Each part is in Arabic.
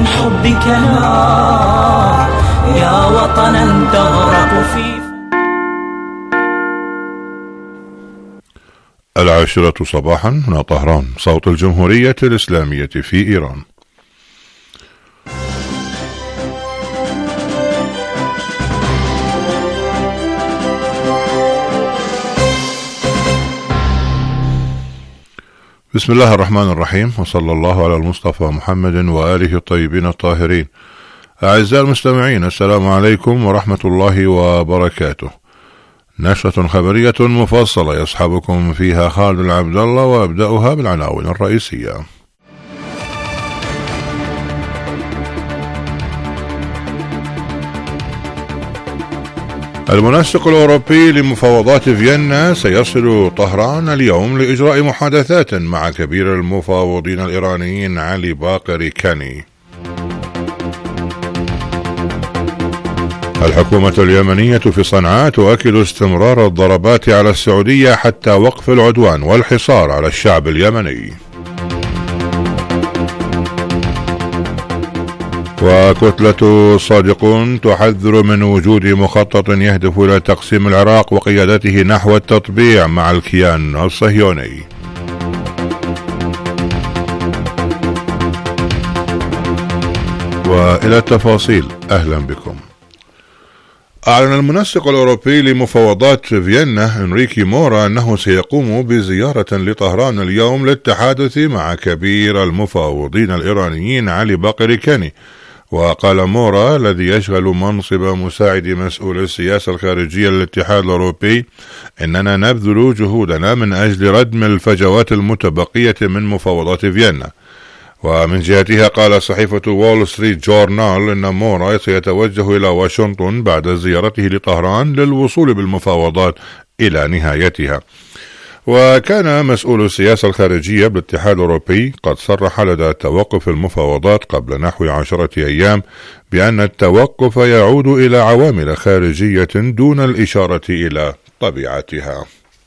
من حبك نار يا وطنا تغرق في 10 صباحا هنا طهران، صوت الجمهورية الإسلامية في إيران. بسم الله الرحمن الرحيم، وصلى الله على المصطفى محمد وآله الطيبين الطاهرين. أعزائي المستمعين، السلام عليكم ورحمة الله وبركاته. نشرة خبرية مفصلة يصحبكم فيها خالد العبد الله، وأبدأها بالعناوين الرئيسية. المنسق الأوروبي لمفاوضات فيينا سيصل طهران اليوم لإجراء محادثات مع كبير المفاوضين الإيرانيين علي باقر كاني. الحكومة اليمنية في صنعاء تؤكد استمرار الضربات على السعودية حتى وقف العدوان والحصار على الشعب اليمني. وكتلة صادقون تحذر من وجود مخطط يهدف إلى تقسيم العراق وقيادته نحو التطبيع مع الكيان الصهيوني. وإلى التفاصيل، أهلا بكم. أعلن المنسق الأوروبي لمفاوضات فيينا إنريكي مورا أنه سيقوم بزيارة لطهران اليوم للتحادث مع كبير المفاوضين الإيرانيين علي باقر كاني. وقال مورا الذي يشغل منصب مساعد مسؤول السياسة الخارجية للاتحاد الأوروبي: إننا نبذل جهودنا من أجل ردم الفجوات المتبقية من مفاوضات فيينا. ومن جهتها قال صحيفة وول ستريت جورنال إن مورا سيتوجه إلى واشنطن بعد زيارته لطهران للوصول بالمفاوضات إلى نهايتها. وكان مسؤول السياسة الخارجية بالاتحاد الأوروبي قد صرح لدى توقف المفاوضات قبل نحو 10 أيام بأن التوقف يعود إلى عوامل خارجية دون الإشارة إلى طبيعتها.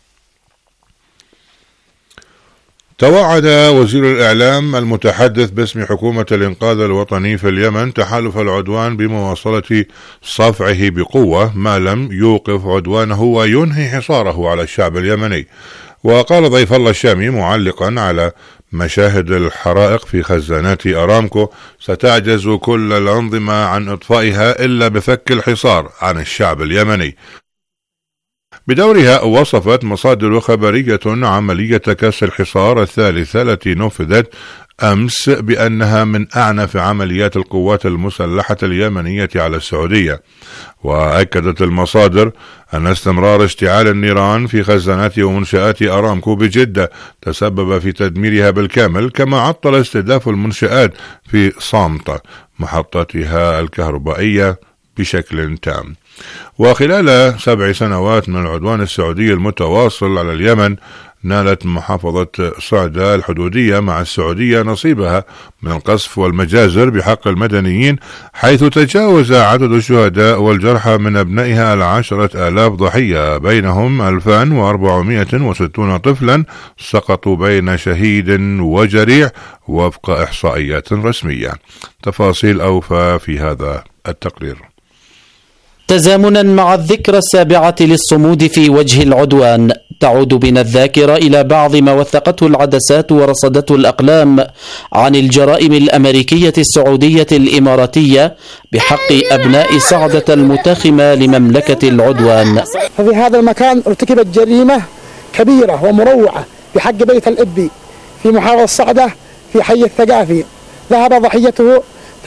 توعد وزير الإعلام المتحدث باسم حكومة الإنقاذ الوطني في اليمن تحالف العدوان بمواصلة صفعه بقوة ما لم يوقف عدوانه وينهي حصاره على الشعب اليمني. وقال ضيف الله الشامي معلقا على مشاهد الحرائق في خزانات أرامكو: ستعجز كل الأنظمة عن إطفائها إلا بفك الحصار عن الشعب اليمني. بدورها وصفت مصادر خبرية عملية كسر الحصار الثالثة التي نفذت أمس بأنها من أعنف عمليات القوات المسلحة اليمنية على السعودية. وأكدت المصادر أن استمرار اشتعال النيران في خزانات ومنشآت أرامكو بجدة تسبب في تدميرها بالكامل، كما عطل استهداف المنشآت في صامتة محطتها الكهربائية بشكل تام. وخلال 7 سنوات من العدوان السعودي المتواصل على اليمن، نالت محافظة صعدة الحدودية مع السعودية نصيبها من القصف والمجازر بحق المدنيين، حيث تجاوز عدد الشهداء والجرحى من أبنائها 10,000 ضحية، بينهم 2460 طفلا سقطوا بين شهيد وجريح وفق إحصائيات رسمية. تفاصيل أوفى في هذا التقرير. تزامنا مع الذكرى 7 للصمود في وجه العدوان، تعود بنا الذاكرة إلى بعض ما وثقته العدسات ورصدته الأقلام عن الجرائم الأمريكية السعودية الإماراتية بحق أبناء صعدة المتاخمة لمملكة العدوان. ففي هذا المكان ارتكبت جريمة كبيرة ومروعة بحق بيت الإبي في محافظة صعدة في حي الثقافي. ذهب ضحيته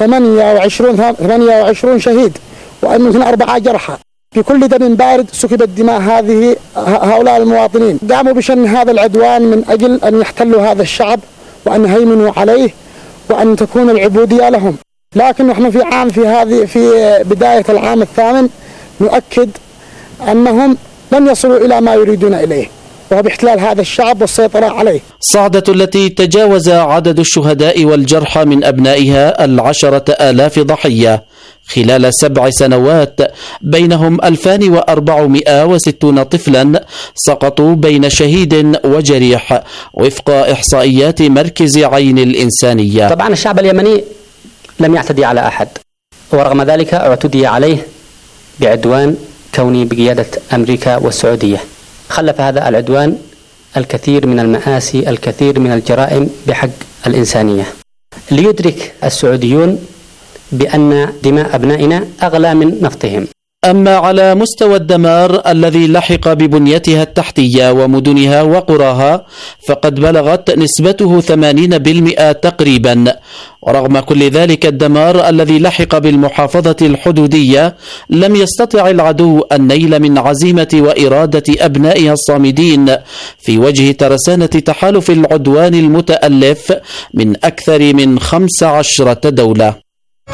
28 شهيد وأنه 4 جرحى. بكل دم بارد سكبت دماء هؤلاء المواطنين. قاموا بشن هذا العدوان من أجل أن يحتلوا هذا الشعب وأن يهيمنوا عليه وأن تكون العبودية لهم. لكن نحن في بداية العام الثامن نؤكد أنهم لن يصلوا إلى ما يريدون إليه، وهو باحتلال هذا الشعب والسيطرة عليه. صعدة التي تجاوز عدد الشهداء والجرحى من أبنائها 10,000 ضحية خلال 7 سنوات، بينهم 2460 طفلا سقطوا بين شهيد وجريح وفق إحصائيات مركز عين الإنسانية. طبعا الشعب اليمني لم يعتدي على أحد، ورغم ذلك اعتدي عليه بعدوان كوني بقيادة أمريكا والسعودية. خلف هذا العدوان الكثير من المآسي، الكثير من الجرائم بحق الإنسانية. ليدرك السعوديون بأن دماء أبنائنا أغلى من نفطهم. أما على مستوى الدمار الذي لحق ببنيتها التحتية ومدنها وقراها فقد بلغت نسبته 80% تقريبا. ورغم كل ذلك الدمار الذي لحق بالمحافظة الحدودية لم يستطع العدو النيل من عزيمة وإرادة أبنائها الصامدين في وجه ترسانة تحالف العدوان المتألف من أكثر من 15 دولة.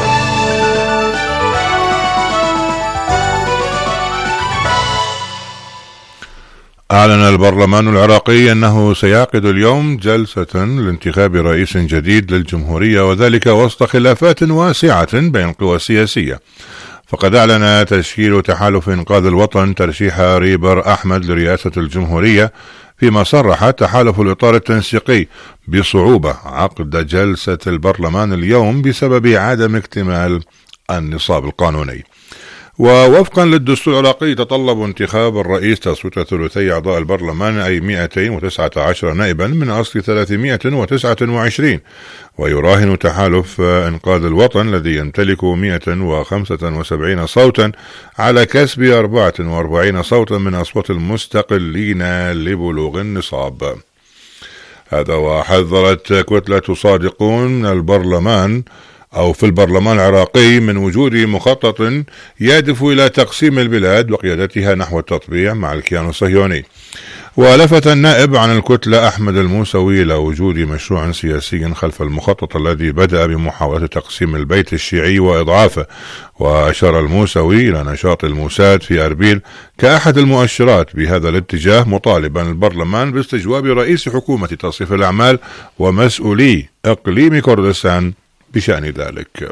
أعلن البرلمان العراقي أنه سيعقد اليوم جلسة لانتخاب رئيس جديد للجمهورية، وذلك وسط خلافات واسعة بين القوى السياسية. فقد أعلن تشكيل تحالف إنقاذ الوطن ترشيح ريبر أحمد لرئاسة الجمهورية، فيما صرح تحالف الإطار التنسيقي بصعوبة عقد جلسة البرلمان اليوم بسبب عدم اكتمال النصاب القانوني. ووفقا للدستور العراقي يتطلب انتخاب الرئيس تصويت ثلثي أعضاء البرلمان أي 219 نائبا من أصل 329، ويراهن تحالف إنقاذ الوطن الذي يمتلك 175 صوتا على كسب 44 صوتا من أصوات المستقلين لبلوغ النصاب. هذا وحذرت كتلة صادقون من البرلمان أو في البرلمان العراقي من وجود مخطط يهدف إلى تقسيم البلاد وقيادتها نحو التطبيع مع الكيان الصهيوني. ولفت النائب عن الكتلة أحمد الموسوي إلى وجود مشروع سياسي خلف المخطط الذي بدأ بمحاولة تقسيم البيت الشيعي وإضعافه. وأشار الموسوي إلى نشاط الموساد في أربيل كأحد المؤشرات بهذا الاتجاه، مطالبا البرلمان باستجواب رئيس حكومة تصريف الأعمال ومسؤولي إقليم كردستان بشأن ذلك.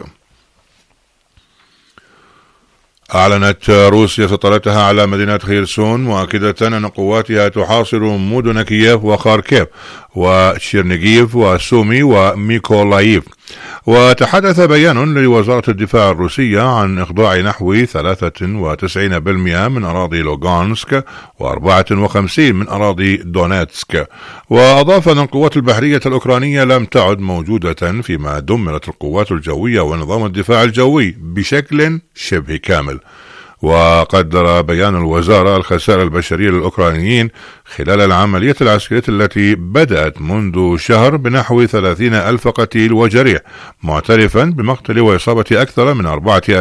أعلنت روسيا سيطرتها على مدينة خيرسون، مؤكدة أن قواتها تحاصر مدن كييف وخاركيف وشيرنيغيف وسومي وميكولايف. وتحدث بيان لوزارة الدفاع الروسية عن إخضاع نحو 93% من أراضي لوغانسك و54 من أراضي دونيتسك. وأضاف أن القوات البحرية الأوكرانية لم تعد موجودة، فيما دمرت القوات الجوية ونظام الدفاع الجوي بشكل شبه كامل. وقدر بيان الوزارة الخسائر البشرية للأوكرانيين خلال العملية العسكرية التي بدأت منذ شهر بنحو 30,000 قتيل وجريح، معترفا بمقتل وإصابة أكثر من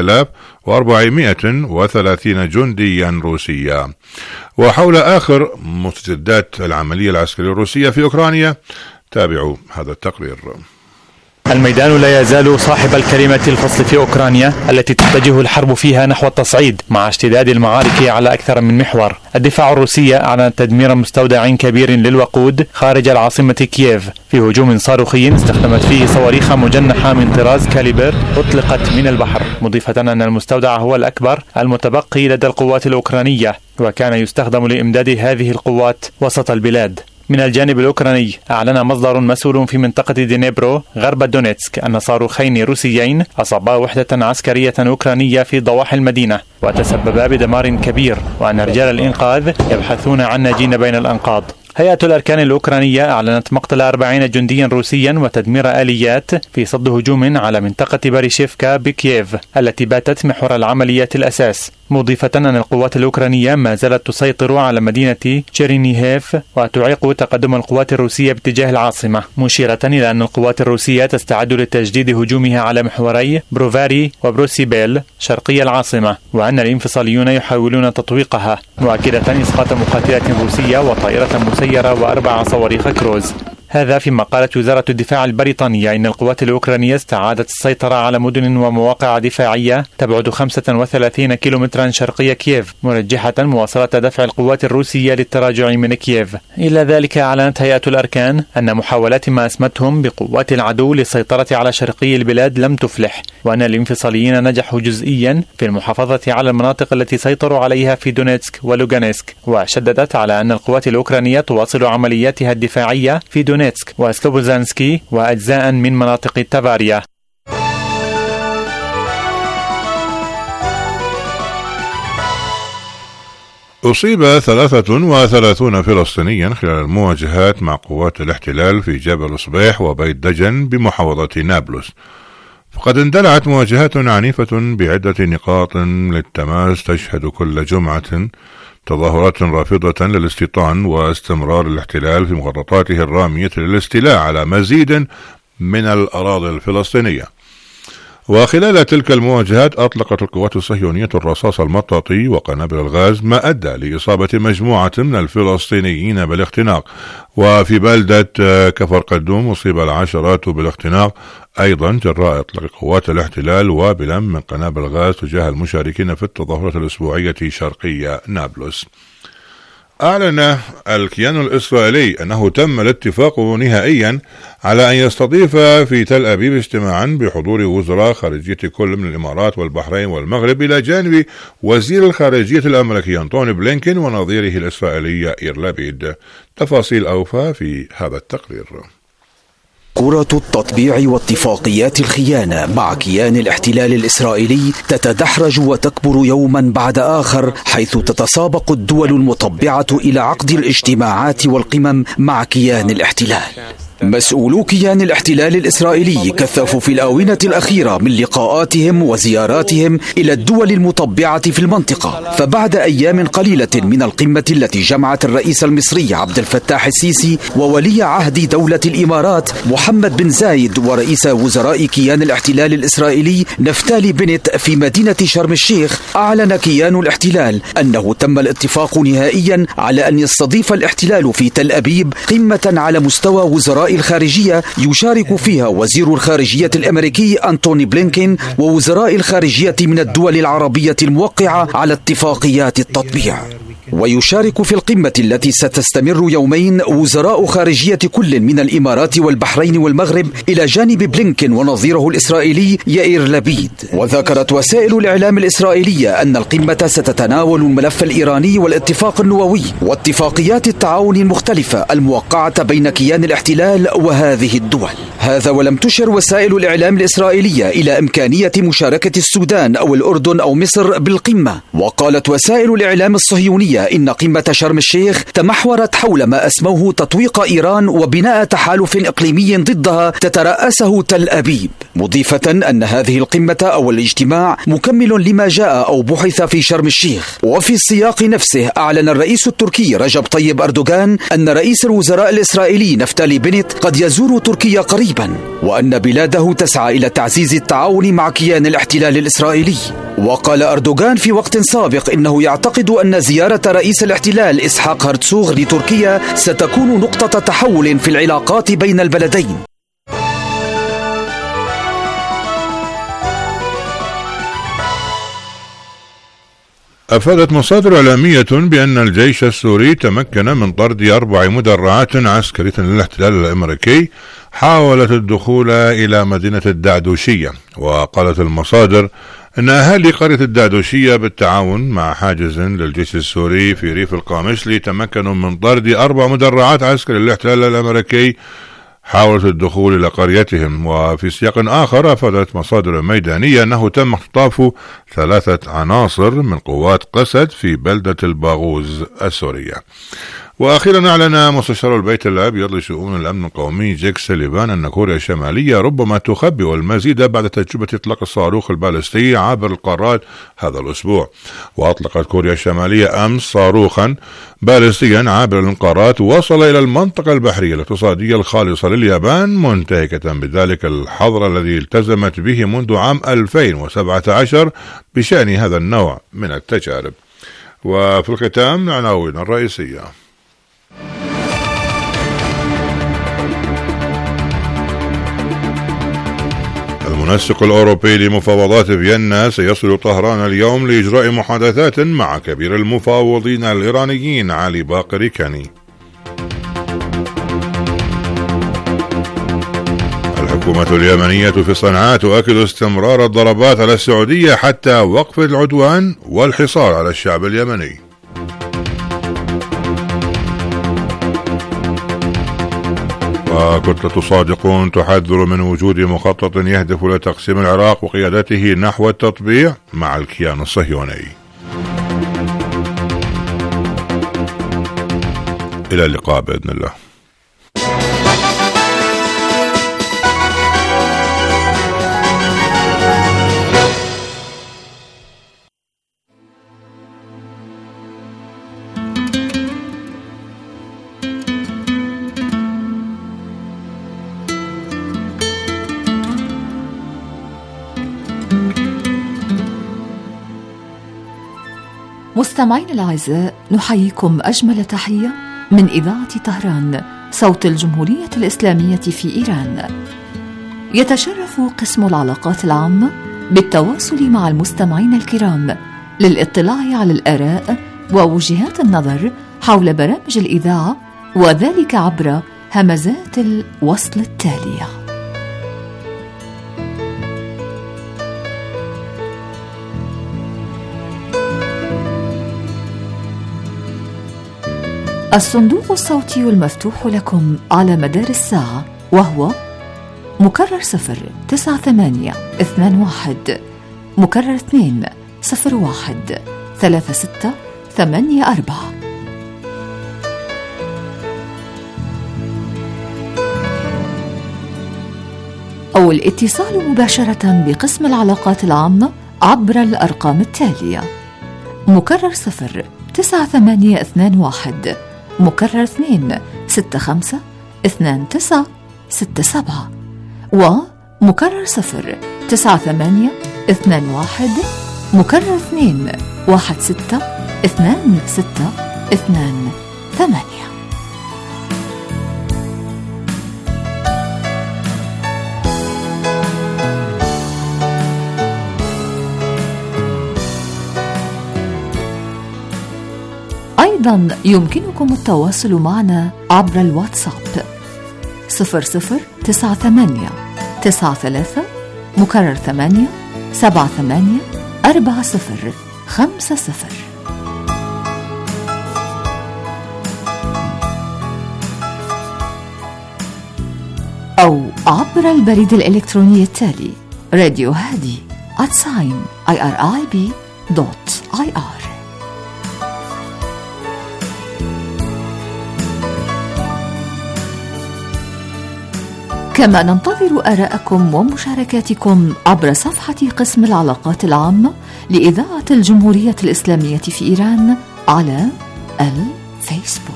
4430 جنديا روسيا. وحول آخر مستجدات العملية العسكرية الروسية في أوكرانيا تابعوا هذا التقرير. الميدان لا يزال صاحب الكلمة الفصل في أوكرانيا التي تتجه الحرب فيها نحو التصعيد مع اشتداد المعارك على أكثر من محور. الدفاع الروسي أعلن تدمير مستودع كبير للوقود خارج العاصمة كييف في هجوم صاروخي استخدمت فيه صواريخ مجنحة من طراز كاليبر أطلقت من البحر، مضيفة أن المستودع هو الأكبر المتبقي لدى القوات الأوكرانية، وكان يستخدم لإمداد هذه القوات وسط البلاد. من الجانب الأوكراني أعلن مصدر مسؤول في منطقة دينيبرو غرب دونيتسك أن صاروخين روسيين أصابا وحدة عسكرية أوكرانية في ضواحي المدينة وتسببا بدمار كبير، وأن رجال الإنقاذ يبحثون عن ناجين بين الأنقاض. هيئة الأركان الأوكرانية أعلنت مقتل 40 جنديا روسيا وتدمير آليات في صد هجوم على منطقة باريشيفكا بكييف التي باتت محور العمليات الأساس، مضيفة أن القوات الأوكرانية ما زالت تسيطر على مدينة تشيرنيهيف وتعيق تقدم القوات الروسية باتجاه العاصمة، مشيرة إلى أن القوات الروسية تستعد لتجديد هجومها على محوري بروفاري وبروسيبيل شرقي العاصمة، وأن الانفصاليون يحاولون تطويقها، مؤكدة إسقاط مقاتلة روسية وطائرة مسيرة و4 صواريخ كروز. هذا فيما قالت وزارة الدفاع البريطانية إن القوات الأوكرانية استعادت السيطرة على مدن ومواقع دفاعية تبعد 35 كيلومترا شرقي كييف، مرجحة مواصلة دفع القوات الروسية للتراجع من كييف. إلى ذلك أعلنت هيئة الأركان أن محاولات ما أسمتهم بقوات العدو للسيطرة على شرقي البلاد لم تفلح، وأن الانفصاليين نجحوا جزئيا في المحافظة على المناطق التي سيطروا عليها في دونيتسك ولوغانسك، وشددت على أن القوات الأوكرانية تواصل عملياتها الدفاعية في دونيتسك وسلوبوزانسكي وأجزاء من مناطق تافاريا. أصيب 33 فلسطينيا خلال المواجهات مع قوات الاحتلال في جبل صبيح وبيت دجن بمحافظة نابلس. فقد اندلعت مواجهات عنيفة بعدة نقاط للتماس تشهد كل جمعة تظاهرات رافضة للاستيطان واستمرار الاحتلال في مخططاته الرامية للاستيلاء على مزيد من الأراضي الفلسطينية. وخلال تلك المواجهات أطلقت القوات الصهيونية الرصاص المطاطي وقنابل الغاز، ما أدى لإصابة مجموعة من الفلسطينيين بالاختناق. وفي بلدة كفر قدوم أصيب العشرات بالاختناق أيضا جراء إطلاق قوات الاحتلال وبلا من قنابل الغاز تجاه المشاركين في التظاهرات الأسبوعية شرقي نابلس. أعلن الكيان الإسرائيلي أنه تم الاتفاق نهائيا على أن يستضيف في تل أبيب اجتماعا بحضور وزراء خارجية كل من الإمارات والبحرين والمغرب إلى جانب وزير الخارجية الأمريكي أنتوني بلينكين ونظيره الإسرائيلي يائير لابيد. تفاصيل أوفى في هذا التقرير. كرة التطبيع واتفاقيات الخيانة مع كيان الاحتلال الإسرائيلي تتدحرج وتكبر يوما بعد آخر، حيث تتسابق الدول المطبعة إلى عقد الاجتماعات والقمم مع كيان الاحتلال. مسؤولو كيان الاحتلال الإسرائيلي كثفوا في الآونة الأخيرة من لقاءاتهم وزياراتهم إلى الدول المطبعة في المنطقة. فبعد أيام قليلة من القمة التي جمعت الرئيس المصري عبد الفتاح السيسي وولي عهد دولة الإمارات محمد بن زايد ورئيس وزراء كيان الاحتلال الإسرائيلي نفتالي بنت في مدينة شرم الشيخ، أعلن كيان الاحتلال أنه تم الاتفاق نهائيا على أن يستضيف الاحتلال في تل أبيب قمة على مستوى وزراء الخارجية يشارك فيها وزير الخارجية الأمريكي أنتوني بلينكين ووزراء الخارجية من الدول العربية الموقعة على اتفاقيات التطبيع. ويشارك في القمة التي ستستمر يومين وزراء خارجية كل من الإمارات والبحرين والمغرب إلى جانب بلينكين ونظيره الإسرائيلي يائير لابيد. وذكرت وسائل الإعلام الإسرائيلية أن القمة ستتناول الملف الإيراني والاتفاق النووي واتفاقيات التعاون المختلفة الموقعة بين كيان الاحتلال وهذه الدول. هذا ولم تشر وسائل الإعلام الإسرائيلية إلى إمكانية مشاركة السودان أو الأردن أو مصر بالقمة. وقالت وسائل الإعلام الصهيونية إن قمة شرم الشيخ تمحورت حول ما أسموه تطويق إيران وبناء تحالف إقليمي ضدها تترأسه تل أبيب، مضيفة أن هذه القمة أو الاجتماع مكمل لما جاء أو بحث في شرم الشيخ. وفي السياق نفسه أعلن الرئيس التركي رجب طيب أردوغان أن رئيس الوزراء الإسرائيلي نفتالي بنت قد يزور تركيا قريبا، وأن بلاده تسعى إلى تعزيز التعاون مع كيان الاحتلال الإسرائيلي. وقال أردوغان في وقت سابق إنه يعتقد أن زيارة رئيس الاحتلال إسحاق هرتسوغ لتركيا ستكون نقطة تحول في العلاقات بين البلدين. أفادت مصادر إعلامية بأن الجيش السوري تمكن من طرد 4 مدرعات عسكرية للاحتلال الأمريكي حاولت الدخول إلى مدينة الدعدوشية. وقالت المصادر أن أهالي قرية الدعدوشية بالتعاون مع حاجز للجيش السوري في ريف القامشلي تمكنوا من طرد 4 مدرعات عسكرية للاحتلال الأمريكي حاولت الدخول إلى قريتهم. وفي سياق آخر أفادت مصادر ميدانية أنه تم اختطاف 3 عناصر من قوات قسد في بلدة الباغوز السورية. وأخيرا أعلن مستشار البيت الأبيض لشؤون الأمن القومي جيك سليفان أن كوريا الشمالية ربما تخبئ المزيد بعد تجربة إطلاق الصاروخ البالستي عبر القارات هذا الأسبوع. وأطلقت كوريا الشمالية أمس صاروخا بالستيا عابر القارات وصل إلى المنطقة البحرية الاقتصادية الخالصة لليابان، منتهكة بذلك الحظر الذي التزمت به منذ عام 2017 بشأن هذا النوع من التجارب. وفي الختام العناوين الرئيسية. المنسق الأوروبي لمفاوضات فيينا سيصل طهران اليوم لإجراء محادثات مع كبير المفاوضين الإيرانيين علي باقر كاني. الحكومة اليمنية في صنعاء تؤكد استمرار الضربات على السعودية حتى وقف العدوان والحصار على الشعب اليمني. وكتلة صادقون تحذر من وجود مخطط يهدف لتقسيم العراق وقيادته نحو التطبيع مع الكيان الصهيوني. إلى اللقاء بإذن الله. مستمعين الأعزاء، نحييكم أجمل تحية من إذاعة طهران صوت الجمهورية الإسلامية في إيران. يتشرف قسم العلاقات العامة بالتواصل مع المستمعين الكرام للاطلاع على الآراء ووجهات النظر حول برامج الإذاعة، وذلك عبر همزات الوصل التالية: الصندوق الصوتي المفتوح لكم على مدار الساعة، وهو مكرر 09821 مكرر 201 3684. أو الاتصال مباشرة بقسم العلاقات العامة عبر الأرقام التالية: مكرر 09821 مكرر 265 2967 ومكرر 09821 مكرر 216 2628. أيضا يمكنكم التواصل معنا عبر الواتساب 0098 93 مكرر 8 78 40 50 أو عبر البريد الإلكتروني التالي: راديو هادي @irib.ir. كما ننتظر آراءكم ومشاركاتكم عبر صفحة قسم العلاقات العامة لإذاعة الجمهورية الإسلامية في إيران على الفيسبوك.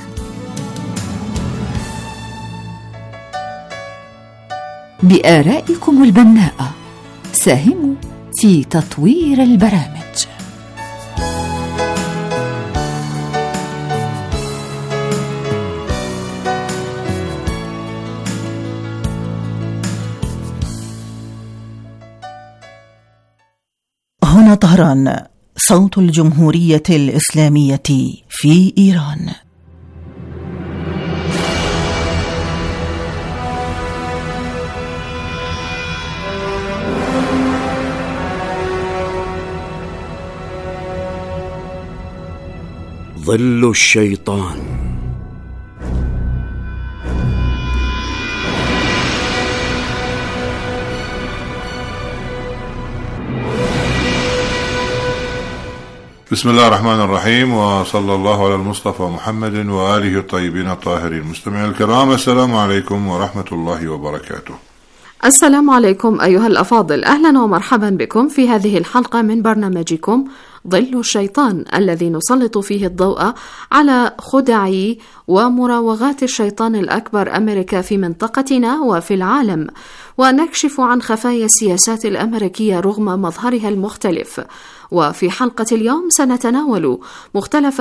بآرائكم البناءة ساهموا في تطوير البرامج. هنا طهران صوت الجمهورية الإسلامية في إيران. ظل الشيطان. بسم الله الرحمن الرحيم، وصلى الله على المصطفى محمد وآله الطيبين الطاهرين. مستمعي الكرام، السلام عليكم ورحمة الله وبركاته. السلام عليكم أيها الأفاضل، أهلا ومرحبا بكم في هذه الحلقة من برنامجكم ظل الشيطان، الذي نسلط فيه الضوء على خدع ومراوغات الشيطان الأكبر أمريكا في منطقتنا وفي العالم، ونكشف عن خفايا السياسات الأمريكية رغم مظهرها المختلف. وفي حلقة اليوم سنتناول مختلف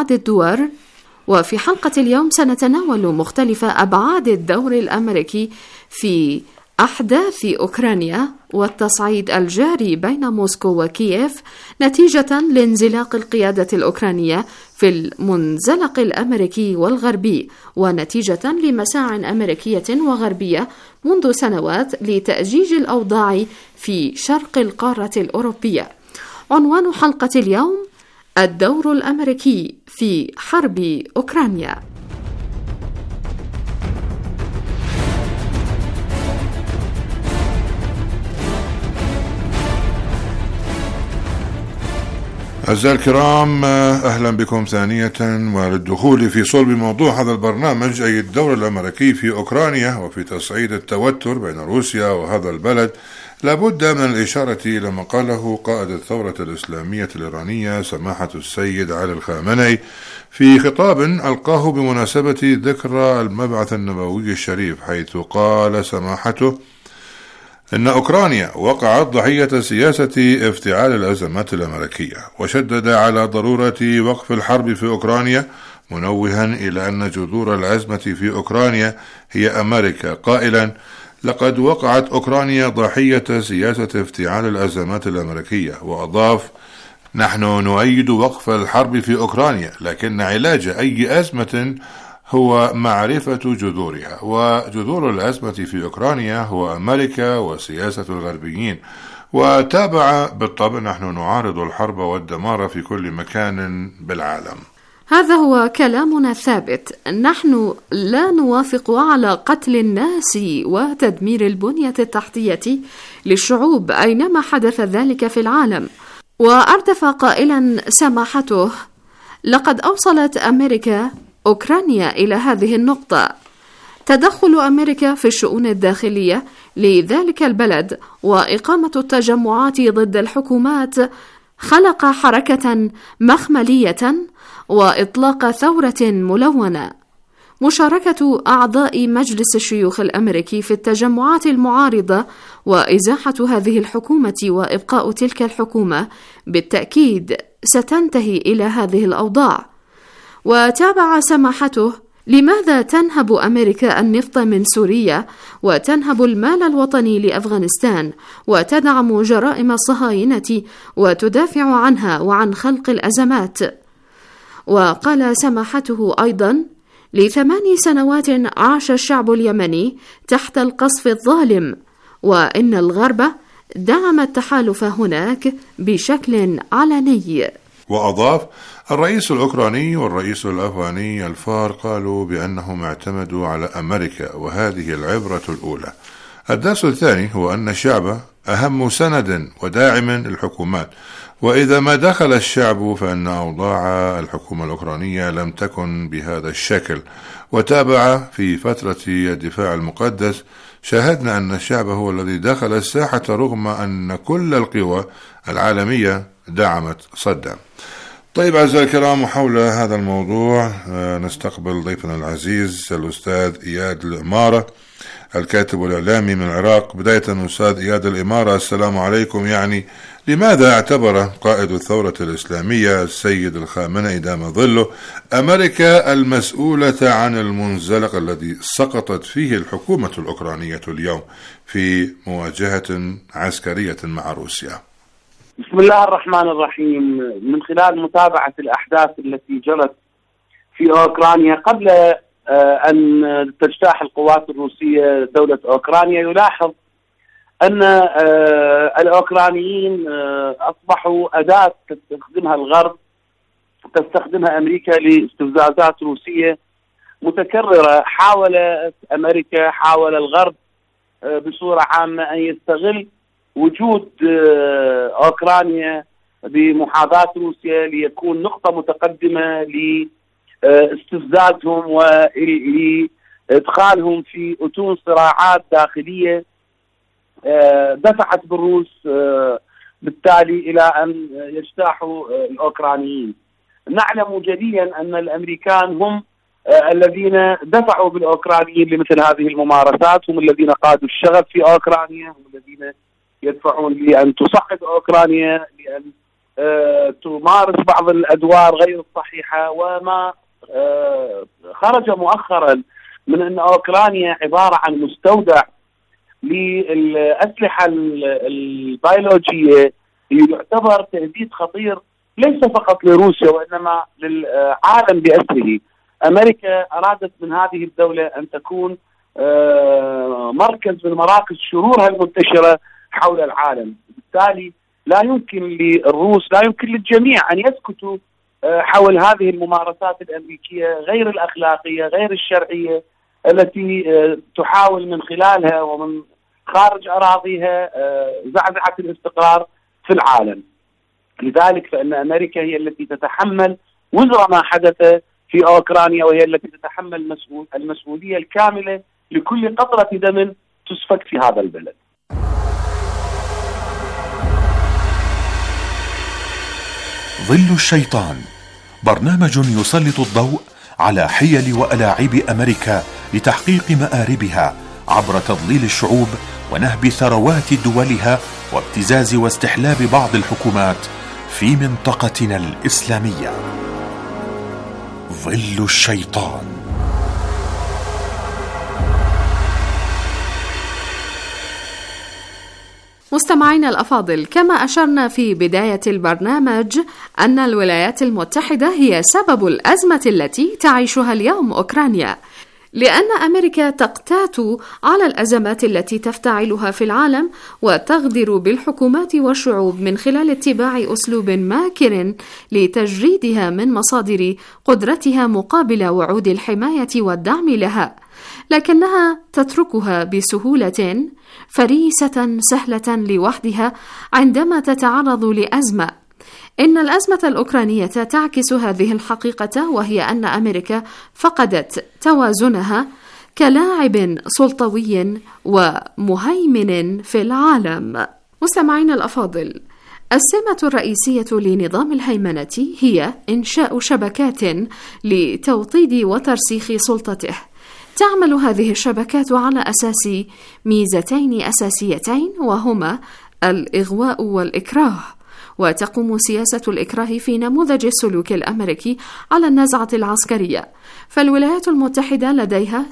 أبعاد الدور الأمريكي في أحداث أوكرانيا والتصعيد الجاري بين موسكو وكييف نتيجة لانزلاق القيادة الأوكرانية في المنزلق الأمريكي والغربي، ونتيجة لمساع أمريكية وغربية منذ سنوات لتأجيج الأوضاع في شرق القارة الأوروبية. عنوان حلقة اليوم: الدور الأمريكي في حرب أوكرانيا. أعزائي الكرام، أهلا بكم ثانية وللدخول في صلب موضوع هذا البرنامج، أي الدور الأمريكي في أوكرانيا وفي تصعيد التوتر بين روسيا وهذا البلد. لابد من الإشارة إلى ما قاله قائد الثورة الإسلامية الإيرانية سماحة السيد علي الخامنئي في خطاب ألقاه بمناسبة ذكرى المبعث النبوي الشريف، حيث قال سماحته إن أوكرانيا وقعت ضحية سياسة افتعال الأزمات الأمريكية، وشدد على ضرورة وقف الحرب في أوكرانيا، منوها إلى أن جذور الأزمة في أوكرانيا هي أمريكا، قائلا: لقد وقعت أوكرانيا ضحية سياسة افتعال الأزمات الأمريكية. وأضاف: نحن نؤيد وقف الحرب في أوكرانيا، لكن علاج أي أزمة هو معرفة جذورها، وجذور الأزمة في أوكرانيا هو أمريكا وسياسة الغربيين. وتابع: بالطبع نحن نعارض الحرب والدمار في كل مكان بالعالم. هذا هو كلامنا الثابت، نحن لا نوافق على قتل الناس وتدمير البنية التحتية للشعوب أينما حدث ذلك في العالم. وأردف قائلا سماحته: لقد أوصلت أمريكا أوكرانيا إلى هذه النقطة. تدخل أمريكا في الشؤون الداخلية لذلك البلد وإقامة التجمعات ضد الحكومات خلق حركة مخملية وإطلاق ثورة ملونة. مشاركة أعضاء مجلس الشيوخ الأمريكي في التجمعات المعارضة وإزاحة هذه الحكومة وإبقاء تلك الحكومة بالتأكيد ستنتهي إلى هذه الأوضاع. وتابع سماحته: لماذا تنهب أمريكا النفط من سوريا وتنهب المال الوطني لأفغانستان وتدعم جرائم الصهاينة وتدافع عنها وعن خلق الأزمات؟ وقال سماحته أيضا: ل8 سنوات عاش الشعب اليمني تحت القصف الظالم، وإن الغرب دعم التحالف هناك بشكل علني. وأضاف: الرئيس الأوكراني والرئيس الأفغاني الفار قالوا بأنهم اعتمدوا على أمريكا، وهذه العبرة الأولى. الدرس الثاني هو أن الشعب أهم سند وداعم للحكومات، وإذا ما دخل الشعب فإن أوضاع الحكومة الأوكرانية لم تكن بهذا الشكل. وتابع: في فترة الدفاع المقدس شاهدنا أن الشعب هو الذي دخل الساحة رغم أن كل القوى العالمية دعمت صدام. طيب أعزائي الكرام، وحول هذا الموضوع نستقبل ضيفنا العزيز الأستاذ إياد الإمارة، الكاتب والإعلامي من العراق. بداية أستاذ إياد الإمارة، السلام عليكم. لماذا اعتبر قائد الثورة الإسلامية السيد الخامنئي دام ظله أمريكا المسؤولة عن المنزلق الذي سقطت فيه الحكومة الأوكرانية اليوم في مواجهة عسكرية مع روسيا؟ بسم الله الرحمن الرحيم. من خلال متابعة الأحداث التي جرت في أوكرانيا قبل أن تجتاح القوات الروسية دولة أوكرانيا، يلاحظ أن الأوكرانيين أصبحوا أداة تستخدمها الغرب، تستخدمها أمريكا لاستفزازات روسية متكررة. حاولت أمريكا، حاول الغرب بصورة عامة أن يستغل وجود أوكرانيا بمحاذاة روسيا ليكون نقطة متقدمة لاستفزازهم ولإدخالهم في أتون صراعات داخلية دفعت بالروس بالتالي إلى أن يجتاحوا الأوكرانيين. نعلم جليا أن الأمريكان هم الذين دفعوا بالأوكرانيين لمثل هذه الممارسات، هم الذين قادوا الشغب في أوكرانيا، هم الذين يدفعون لأن تصعد أوكرانيا، لأن تمارس بعض الأدوار غير الصحيحة. وما خرج مؤخرا من أن أوكرانيا عبارة عن مستودع للأسلحة البيولوجية يعتبر تهديد خطير ليس فقط لروسيا وإنما للعالم بأسره. أمريكا أرادت من هذه الدولة أن تكون مركز من مراكز شرورها المنتشرة حول العالم. بالتالي لا يمكن للروس، لا يمكن للجميع أن يسكتوا حول هذه الممارسات الأمريكية غير الأخلاقية غير الشرعية التي تحاول من خلالها ومن خارج أراضيها زعزعة الاستقرار في العالم. لذلك فإن أمريكا هي التي تتحمل وزر ما حدث في أوكرانيا، وهي التي تتحمل المسؤولية الكاملة لكل قطرة دم تسفك في هذا البلد. ظل الشيطان برنامج يسلط الضوء على حيل وألاعيب أمريكا لتحقيق مآربها عبر تضليل الشعوب ونهب ثروات دولها وابتزاز واستحلاب بعض الحكومات في منطقتنا الإسلامية. ظل الشيطان. مستمعينا الأفاضل، كما أشرنا في بداية البرنامج أن الولايات المتحدة هي سبب الأزمة التي تعيشها اليوم أوكرانيا، لأن أمريكا تقتات على الأزمات التي تفتعلها في العالم وتغدر بالحكومات والشعوب من خلال اتباع أسلوب ماكر لتجريدها من مصادر قدرتها مقابل وعود الحماية والدعم لها، لكنها تتركها بسهولة فريسة سهلة لوحدها عندما تتعرض لأزمة. إن الأزمة الأوكرانية تعكس هذه الحقيقة، وهي أن أمريكا فقدت توازنها كلاعب سلطوي ومهيمن في العالم. مستمعينا الأفاضل، السمة الرئيسية لنظام الهيمنة هي إنشاء شبكات لتوطيد وترسيخ سلطته. تعمل هذه الشبكات على أساس ميزتين أساسيتين، وهما الإغواء والإكراه. وتقوم سياسة الإكراه في نموذج السلوك الأمريكي على النزعة العسكرية. فالولايات المتحدة لديها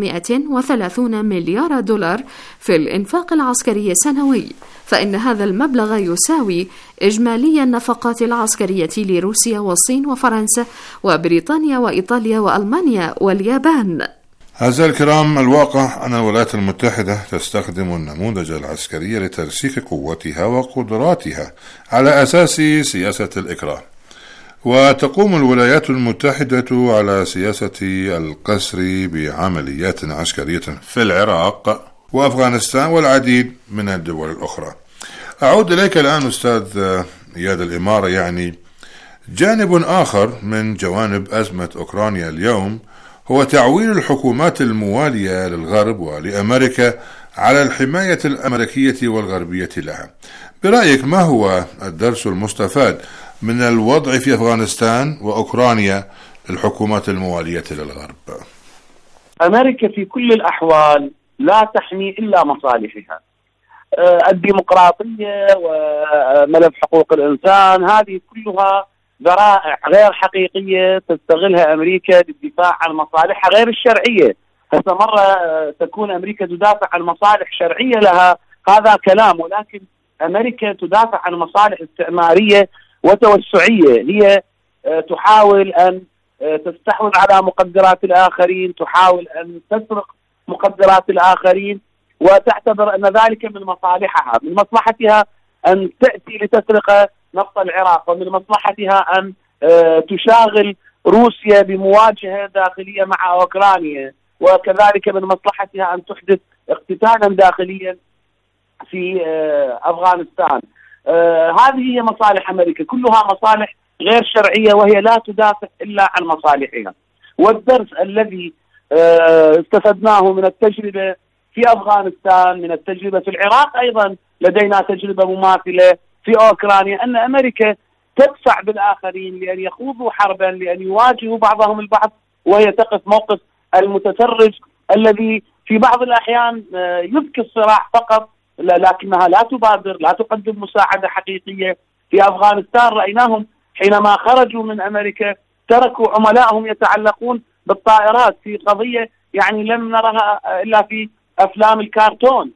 730 مليار دولار في الإنفاق العسكري سنوي، فإن هذا المبلغ يساوي إجمالي النفقات العسكرية لروسيا والصين وفرنسا وبريطانيا وإيطاليا وألمانيا واليابان. أعزائي الكرام، الواقع أن الولايات المتحدة تستخدم النموذج العسكري لترسيخ قوتها وقدراتها على أساس سياسة الإكراه، وتقوم الولايات المتحدة على سياسة القسر بعمليات عسكرية في العراق وأفغانستان والعديد من الدول الأخرى. أعود إليك الآن أستاذ إياد الإمارة. جانب آخر من جوانب أزمة أوكرانيا اليوم هو تعويل الحكومات الموالية للغرب ولأمريكا على الحماية الأمريكية والغربية لها. برأيك ما هو الدرس المستفاد من الوضع في أفغانستان وأوكرانيا للحكومات الموالية للغرب؟ أمريكا في كل الأحوال لا تحمي إلا مصالحها. الديمقراطية وملف حقوق الإنسان هذه كلها ذرائع غير حقيقية تستغلها أمريكا للدفاع عن مصالحها غير الشرعية. هسه مرة تكون أمريكا تدافع عن مصالح شرعية لها، هذا كلام، ولكن أمريكا تدافع عن مصالح استعمارية وتوسعية. هي تحاول أن تستحوذ على مقدرات الآخرين، تحاول أن تسرق مقدرات الآخرين، وتعتبر أن ذلك من مصالحها. من مصلحتها أن تأتي لتسرق نفط العراق، ومن مصلحتها أن تشاغل روسيا بمواجهة داخلية مع أوكرانيا، وكذلك من مصلحتها أن تحدث اقتتالا داخليا في أفغانستان. هذه هي مصالح أمريكا، كلها مصالح غير شرعية، وهي لا تدافع إلا عن مصالحها. والدرس الذي استفدناه من التجربة في أفغانستان، من التجربة في العراق، أيضا لدينا تجربة مماثلة في أوكرانيا، أن أمريكا تدفع بالآخرين لأن يخوضوا حربا، لأن يواجهوا بعضهم البعض، وهي تقف موقف المتفرج الذي في بعض الأحيان يبكي الصراع فقط، لكنها لا تبادر، لا تقدم مساعدة حقيقية. في أفغانستان رأيناهم حينما خرجوا من أمريكا تركوا عملائهم يتعلقون بالطائرات في قضية لم نرها إلا في أفلام الكرتون.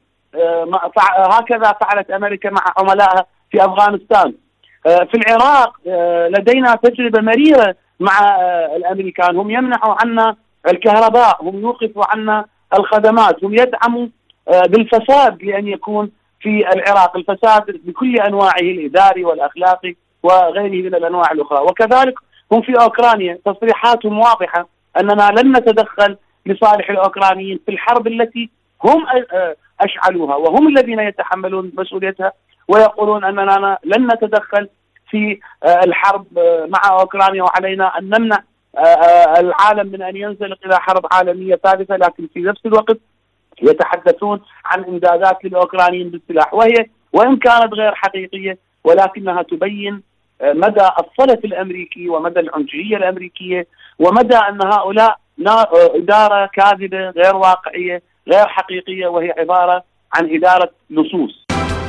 هكذا فعلت أمريكا مع عملائها في أفغانستان. في العراق لدينا تجربة مريرة مع الأمريكان، هم يمنحوا عنا الكهرباء، هم يوقفوا عنا الخدمات، هم يدعموا بالفساد لأن يكون في العراق، الفساد بكل أنواعه الإداري والأخلاقي وغيره من الأنواع الأخرى. وكذلك هم في أوكرانيا تصريحاتهم واضحة أننا لن نتدخل لصالح الأوكرانيين في الحرب التي هم أشعلوها، وهم الذين يتحملون مسؤوليتها، ويقولون أننا لن نتدخل في الحرب مع أوكرانيا، وعلينا أن نمنع العالم من أن ينزلق إلى حرب عالمية ثالثة، لكن في نفس الوقت يتحدثون عن إمدادات للأوكرانيين بالسلاح، وهي وإن كانت غير حقيقية ولكنها تبين مدى الصلف الأمريكي ومدى العنجهية الأمريكية ومدى أن هؤلاء إدارة كاذبة غير واقعية غير حقيقية، وهي عبارة عن إدارة لصوص.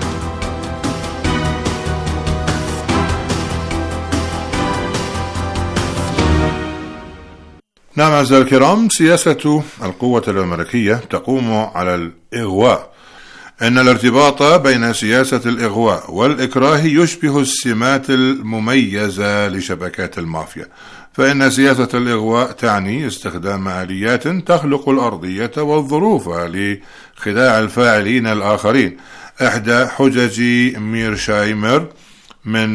نعم أعزائي الكرام، سياسة القوة الأمريكية تقوم على الإغواء. إن الارتباط بين سياسة الإغواء والإكراه يشبه السمات المميزة لشبكات المافيا، فإن سياسة الإغواء تعني استخدام آليات تخلق الأرضية والظروف لخداع الفاعلين الآخرين. إحدى حجج ميرشايمر من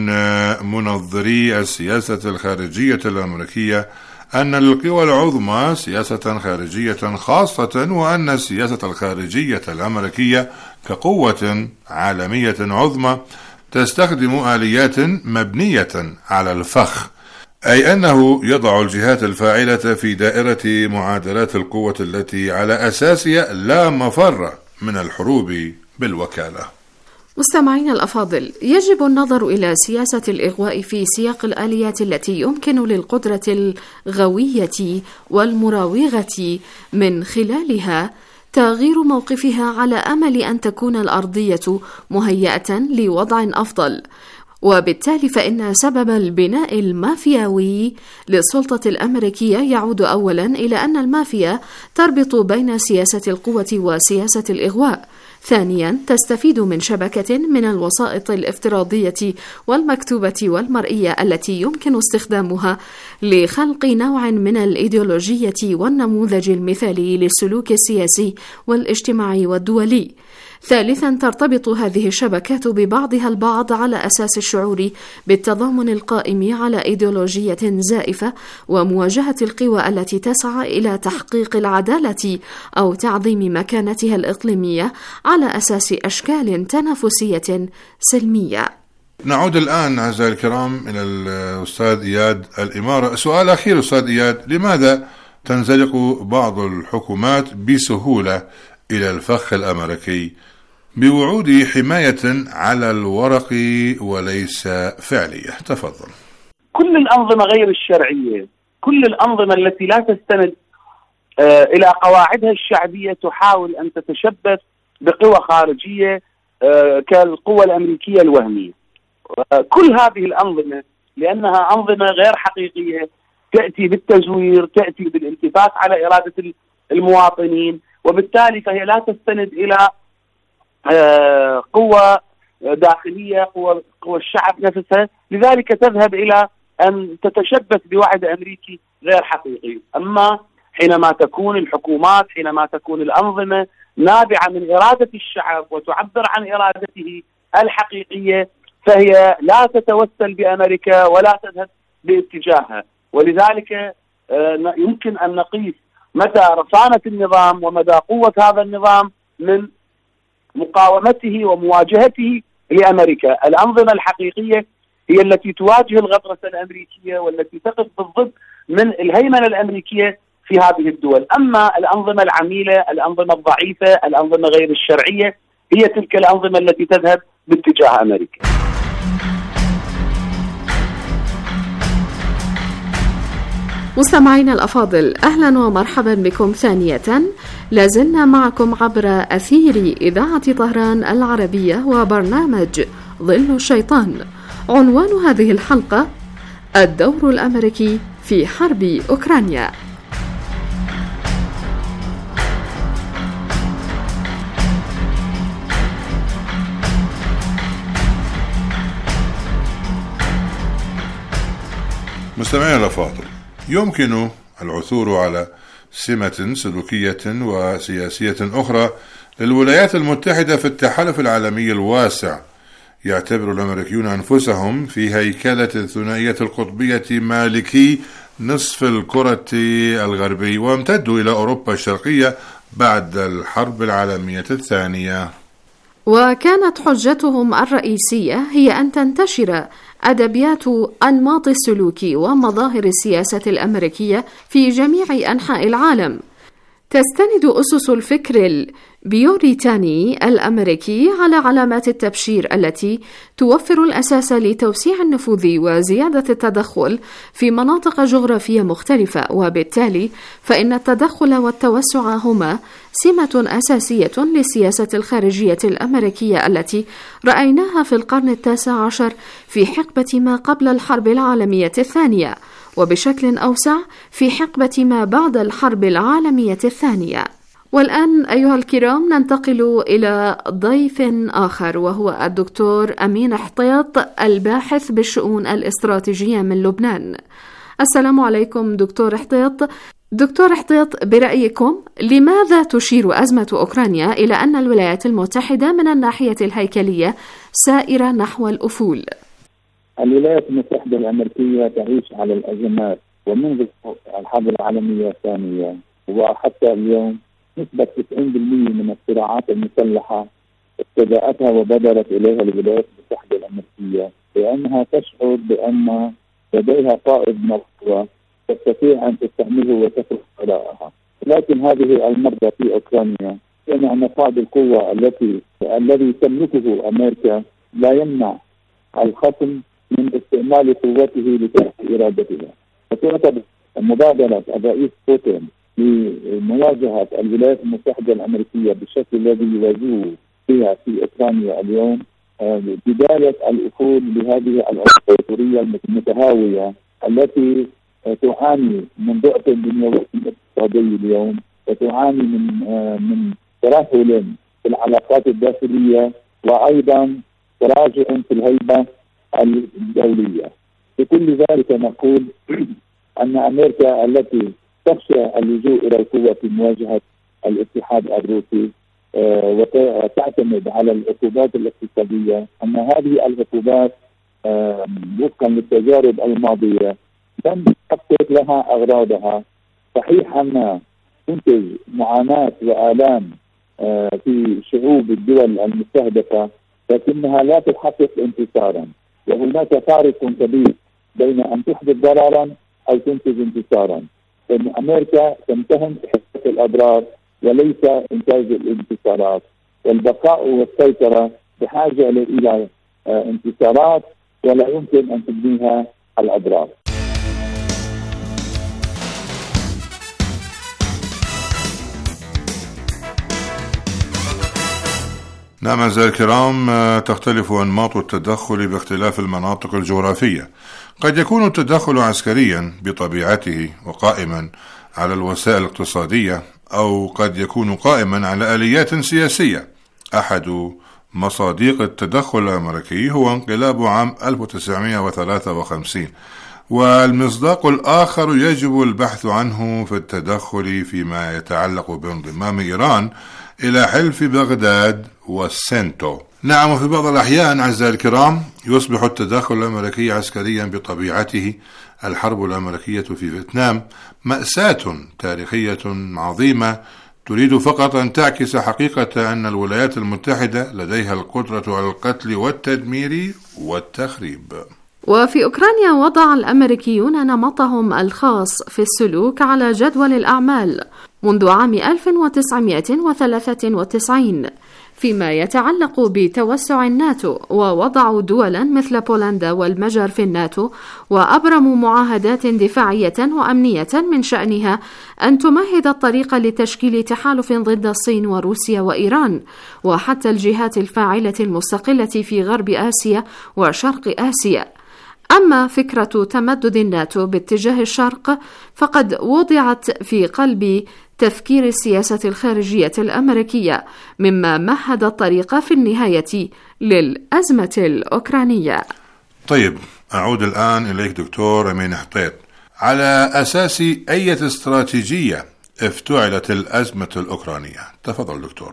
منظري السياسة الخارجية الأمريكية أن للقوى العظمى سياسة خارجية خاصة، وأن السياسة الخارجية الأمريكية كقوة عالمية عظمى تستخدم آليات مبنية على الفخ، أي أنه يضع الجهات الفاعلة في دائرة معادلات القوة التي على أساسها لا مفر من الحروب بالوكالة. مستمعين الأفاضل، يجب النظر إلى سياسة الإغواء في سياق الآليات التي يمكن للقدرة الغوية والمراوغة من خلالها تغيير موقفها على أمل أن تكون الأرضية مهيئة لوضع أفضل. وبالتالي فإن سبب البناء المافياوي للسلطة الأمريكية يعود أولا إلى أن المافيا تربط بين سياسة القوة وسياسة الإغواء. ثانيا، تستفيد من شبكة من الوسائط الافتراضية والمكتوبة والمرئية التي يمكن استخدامها لخلق نوع من الإيديولوجية والنموذج المثالي للسلوك السياسي والاجتماعي والدولي. ثالثا، ترتبط هذه الشبكات ببعضها البعض على أساس الشعور بالتضامن القائم على إيديولوجية زائفة ومواجهة القوى التي تسعى إلى تحقيق العدالة أو تعظيم مكانتها الإقليمية على أساس أشكال تنافسية سلمية. نعود الآن أعزائي الكرام إلى الأستاذ إياد الإمارة. سؤال أخير أستاذ إياد، لماذا تنزلق بعض الحكومات بسهولة إلى الفخ الأمريكي بوعود حماية على الورق وليس فعلية؟ تفضل. كل الأنظمة غير الشرعية، كل الأنظمة التي لا تستند إلى قواعدها الشعبية تحاول أن تتشبث بقوى خارجية كالقوى الأمريكية الوهمية. كل هذه الأنظمة لأنها أنظمة غير حقيقية تأتي بالتزوير، تأتي بالالتفات على إرادة المواطنين، وبالتالي فهي لا تستند إلى قوة داخلية، قوة الشعب نفسها، لذلك تذهب إلى أن تتشبث بوعد أمريكي غير حقيقي. أما حينما تكون الحكومات، حينما تكون الأنظمة نابعة من إرادة الشعب وتعبر عن إرادته الحقيقية، فهي لا تتوسل بأمريكا ولا تذهب باتجاهها. ولذلك يمكن أن نقيس مدى رصانة النظام ومدى قوة هذا النظام من مقاومته ومواجهته لأمريكا. الأنظمة الحقيقية هي التي تواجه الغطرسة الأمريكية والتي تقف بالضد من الهيمنة الأمريكية في هذه الدول. أما الأنظمة العميلة، الأنظمة الضعيفة، الأنظمة غير الشرعية، هي تلك الأنظمة التي تذهب باتجاه أمريكا. مستمعينا الأفاضل، أهلا ومرحبا بكم ثانية. لازلنا معكم عبر أثير إذاعة طهران العربية وبرنامج ظل الشيطان. عنوان هذه الحلقة: الدور الأمريكي في حرب أوكرانيا. مستمعينا الأفاضل، يمكن العثور على سمة سلوكية وسياسية أخرى للولايات المتحدة في التحالف العالمي الواسع. يعتبر الأمريكيون أنفسهم في هيكلة الثنائية القطبية مالكي نصف الكرة الغربي، وامتدوا إلى أوروبا الشرقية بعد الحرب العالمية الثانية. وكانت حجتهم الرئيسية هي أن تنتشر أدبيات أنماط السلوك ومظاهر السياسة الأمريكية في جميع أنحاء العالم. تستند أسس الفكر البيوريتاني الأمريكي على علامات التبشير التي توفر الأساس لتوسيع النفوذ وزيادة التدخل في مناطق جغرافية مختلفة، وبالتالي فإن التدخل والتوسع هما سمة أساسية للسياسة الخارجية الأمريكية التي رأيناها في القرن ال19 في حقبة ما قبل الحرب العالمية الثانية، وبشكل أوسع في حقبة ما بعد الحرب العالمية الثانية. والآن أيها الكرام ننتقل إلى ضيف آخر، وهو الدكتور أمين حطيط، الباحث بالشؤون الاستراتيجية من لبنان. السلام عليكم دكتور حطيط. دكتور حطيط، برأيكم لماذا تشير أزمة أوكرانيا إلى أن الولايات المتحدة من الناحية الهيكلية سائرة نحو الأفول؟ الولايات المتحدة الأمريكية تعيش على الأزمات، ومنذ الحرب العالمية الثانية وحتى اليوم نسبة 90% من الصراعات المسلحة ابتدأتها وبدرت إليها الولايات المتحدة الأمريكية، لأنها تشعر بأن لديها فائض من القوى تستطيع أن تستعمله وتفرض وراءها. لكن هذه المرة في أوكرانيا كان أن فائض القوة الذي تملكه أمريكا لا يمنع الخصم من استعمال قوته لتحقيق إرادتها. فتعتبر مبادرة الرئيس بوتين لمواجهة الولايات المتحدة الأمريكية بالشكل الذي يواجهه فيها في أوكرانيا اليوم بداية الأفول لهذه الإمبراطورية المتهاوية التي تعاني من ضعف الدنيوي الاقتصادي اليوم، وتعاني من ترهل في العلاقات الداخلية، وأيضا تراجع في الهيبة الدولية. بكل ذلك نقول أن أمريكا التي تخشى اللجوء إلى القوة في مواجهة الاتحاد الروسي وتعتمد على العقوبات الاقتصادية، أن هذه العقوبات وفقا للتجارب الماضية لم تحقق لها أغراضها. صحيح أنها تنتج معاناة وآلام في شعوب الدول المستهدفة، لكنها لا تحقق انتصارا، وهناك فارق كبير بين أن تحدث ضررا أو تنتج انتصارا. لأن أمريكا تمتهن حقق الأضرار وليس إنتاج الانتصارات، والبقاء والسيطرة بحاجة إلى انتصارات ولا يمكن أن تبنيها الأضرار. نعم أعزائي الكرام، تختلف أنماط التدخل باختلاف المناطق الجغرافية. قد يكون التدخل عسكريا بطبيعته وقائما على الوسائل الاقتصادية، أو قد يكون قائما على آليات سياسية. أحد مصادق التدخل الأمريكي هو انقلاب عام 1953، والمصداق الآخر يجب البحث عنه في التدخل فيما يتعلق بانضمام إيران إلى حلف بغداد والسنتو. نعم، وفي بعض الأحيان أعزائي الكرام يصبح التدخل الأمريكي عسكريا بطبيعته. الحرب الأمريكية في فيتنام مأساة تاريخية عظيمة تريد فقط أن تعكس حقيقة أن الولايات المتحدة لديها القدرة على القتل والتدمير والتخريب. وفي أوكرانيا وضع الأمريكيون نمطهم الخاص في السلوك على جدول الأعمال منذ عام 1993 فيما يتعلق بتوسع الناتو، ووضعوا دولا مثل بولندا والمجر في الناتو، وأبرموا معاهدات دفاعية وأمنية من شأنها أن تمهد الطريق لتشكيل تحالف ضد الصين وروسيا وإيران، وحتى الجهات الفاعلة المستقلة في غرب آسيا وشرق آسيا. أما فكرة تمدد الناتو باتجاه الشرق فقد وضعت في قلب تفكير السياسة الخارجية الأمريكية، مما مهد الطريق في النهاية للأزمة الأوكرانية. طيب، أعود الآن إليك دكتور أمين حطيط. على أساس أي استراتيجية افتعلت الأزمة الأوكرانية؟ تفضل دكتور.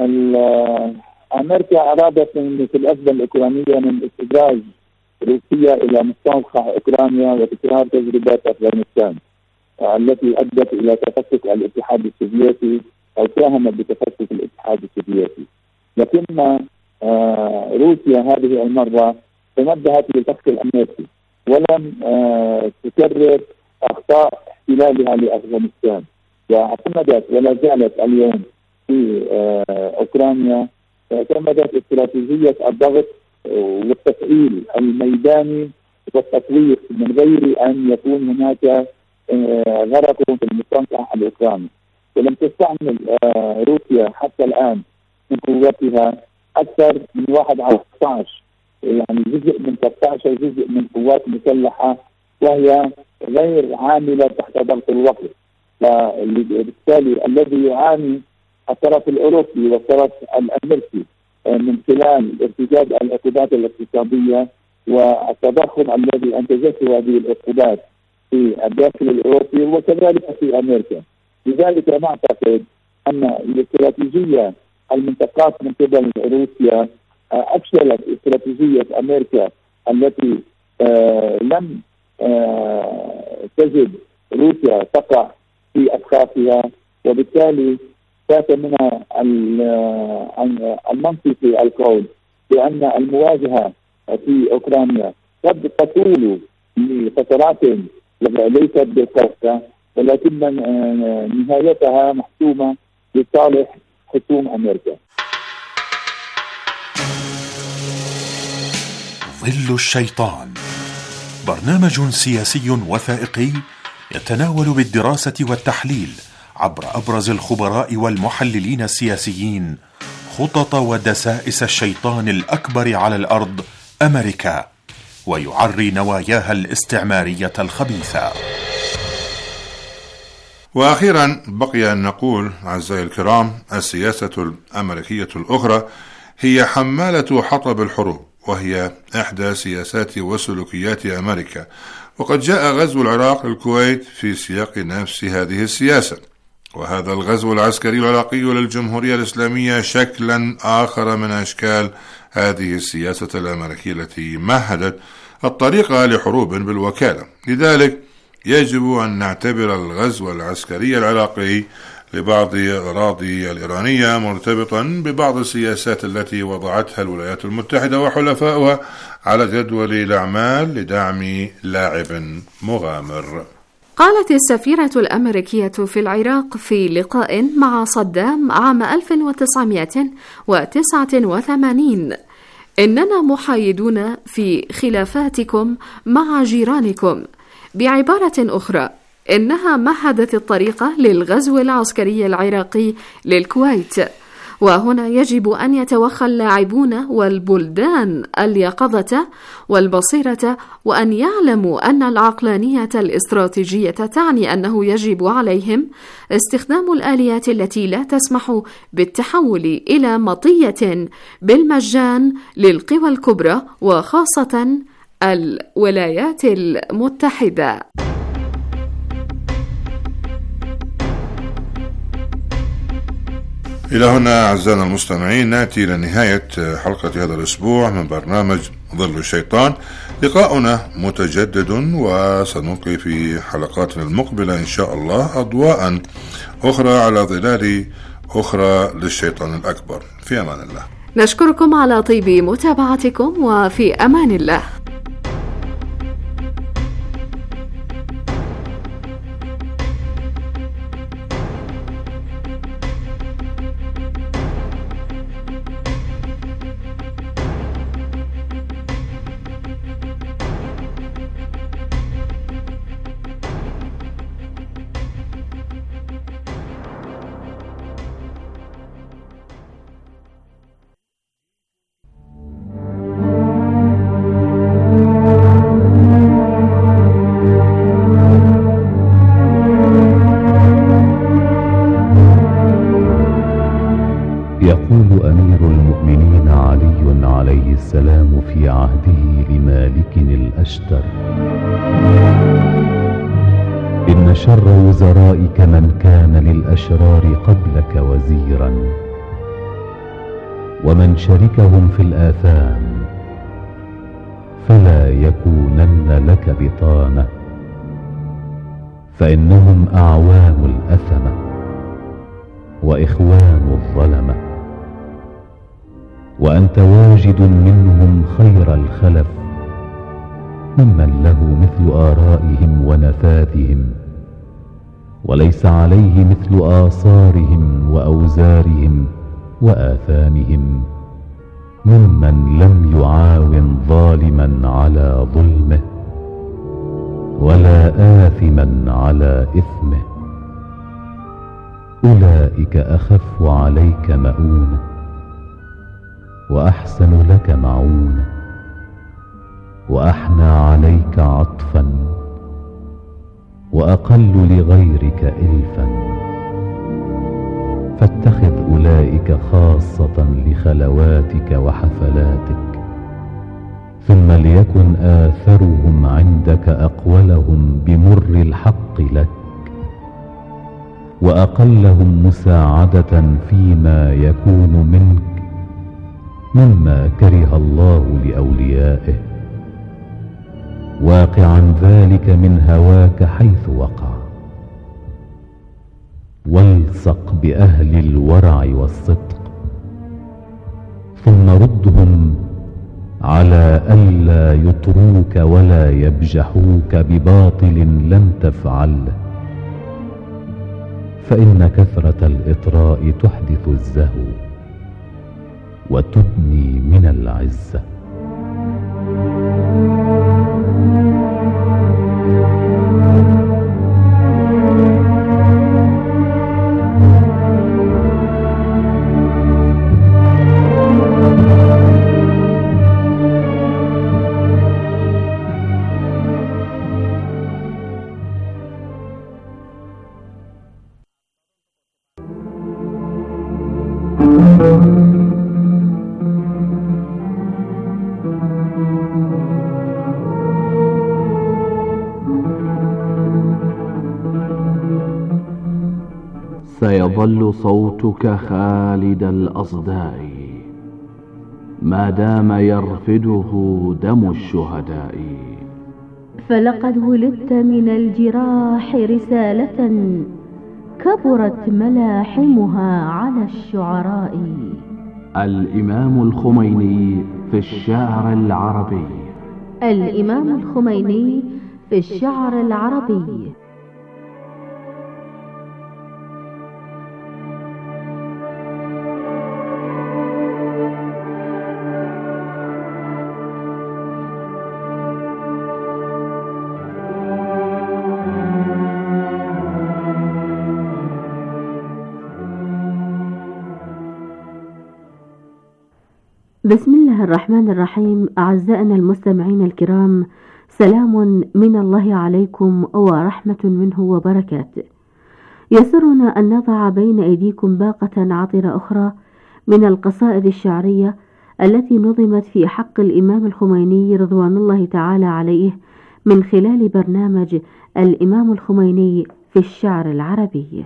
أمريكا أرادت في الأزمة الأوكرانية من استدراج روسيا إلى مستنقع أوكرانيا وتكرار تجربة أفغانستان التي أدت إلى تفكك الاتحاد السوفيتي أو ساهمت بتفكك الاتحاد السوفيتي. لكن روسيا هذه المرة تنبهت للفخ الأمريكي ولم تكرر أخطاء احتلالها لأفغانستان، واعتمدت ولا زالت اليوم في أوكرانيا اعتمدت استراتيجية الضغط والتفعيل الميداني والتطوير من غير أن يكون هناك غرق في المستنقع الأوكراني. ولم تستعمل روسيا حتى الآن من قواتها أكثر من 1 على 16، يعني جزء من 13 جزء من قوات مسلحة، وهي غير عاملة تحت ضغط الوقت. فبالتالي الذي يعاني الطرف الأوروبي والطرف الأمريكي من خلال ارتداد العقوبات الاقتصادية والتضخم الذي أنتجته هذه العقوبات في الداخل الأوروبي وكذلك في أمريكا. لذلك نعتقد أن الاستراتيجية المنتقاة من قبل روسيا أفشلت استراتيجية أمريكا التي لم تجد روسيا تقع في أسقافها، وبالتالي فات من المنطقي القول بأن المواجهة في أوكرانيا قد تطول لفترات ليست بالقصة، ولكن نهايتها محسومة لصالح حكوم أمريكا. ظل الشيطان، برنامج سياسي وثائقي يتناول بالدراسة والتحليل عبر أبرز الخبراء والمحللين السياسيين خطط ودسائس الشيطان الأكبر على الأرض أمريكا، ويعري نواياها الاستعمارية الخبيثة. وأخيرا بقي أن نقول أعزائي الكرام، السياسة الأمريكية الأخرى هي حمالة حطب الحروب، وهي إحدى سياسات وسلوكيات أمريكا، وقد جاء غزو العراق للكويت في سياق نفس هذه السياسة. وهذا الغزو العسكري العراقي للجمهورية الإسلامية شكلا آخر من أشكال هذه السياسة الأمريكية التي مهدت الطريق لحروب بالوكالة. لذلك يجب أن نعتبر الغزو العسكري العراقي لبعض الأراضي الإيرانية مرتبطا ببعض السياسات التي وضعتها الولايات المتحدة وحلفائها على جدول الأعمال لدعم لاعب مغامر. قالت السفيرة الأمريكية في العراق في لقاء مع صدام عام 1989: إننا محايدون في خلافاتكم مع جيرانكم. بعبارة أخرى، إنها مهدت الطريق للغزو العسكري العراقي للكويت. وهنا يجب أن يتوخى اللاعبون والبلدان اليقظة والبصيرة، وأن يعلموا أن العقلانية الاستراتيجية تعني أنه يجب عليهم استخدام الآليات التي لا تسمح بالتحول إلى مطية بالمجان للقوى الكبرى، وخاصة الولايات المتحدة. إلى هنا أعزائنا المستمعين نأتي إلى نهاية حلقة هذا الأسبوع من برنامج ظل الشيطان. لقاؤنا متجدد، وسنلقي في حلقاتنا المقبلة إن شاء الله أضواء أخرى على ظلال أخرى للشيطان الأكبر. في أمان الله. نشكركم على طيب متابعتكم، وفي أمان الله. يقول أمير المؤمنين علي عليه السلام في عهده لمالك الأشتر: إن شر وزرائك من كان للأشرار قبلك وزيرا، ومن شركهم في الآثام فلا يكونن لك بطانة، فإنهم أعوان الأثمة وإخوان الظلمة. وأنت واجد منهم خير الخلف، ممن له مثل آرائهم ونفاذهم، وليس عليه مثل آثارهم وأوزارهم وآثامهم، ممن لم يعاون ظالما على ظلمه ولا آثما على إثمه. أولئك أخف عليك مؤونة وأحسن لك معونة وأحنى عليك عطفا وأقل لغيرك إلفا. فاتخذ أولئك خاصة لخلواتك وحفلاتك، ثم ليكن آثرهم عندك أقولهم بمر الحق لك، وأقلهم مساعدة فيما يكون منك مما كره الله لأوليائه، واقعا ذلك من هواك حيث وقع. والصق بأهل الورع والصدق، ثم ردهم على ألا يطروك ولا يبجحوك بباطل لم تفعله، فإن كثرة الإطراء تحدث الزهو وتدني من العزة. سيظل صوتك خالد الأصداء ما دام يرفده دم الشهداء. فلقد ولدت من الجراح رسالة كبرت ملاحمها على الشعراء. الإمام الخميني في الشعر العربي. الإمام الخميني في الشعر العربي. بسم الله الرحمن الرحيم. أعزائنا المستمعين الكرام، سلام من الله عليكم ورحمة منه وبركاته. يسرنا أن نضع بين أيديكم باقة عطرة أخرى من القصائد الشعرية التي نظمت في حق الإمام الخميني رضوان الله تعالى عليه من خلال برنامج الإمام الخميني في الشعر العربي.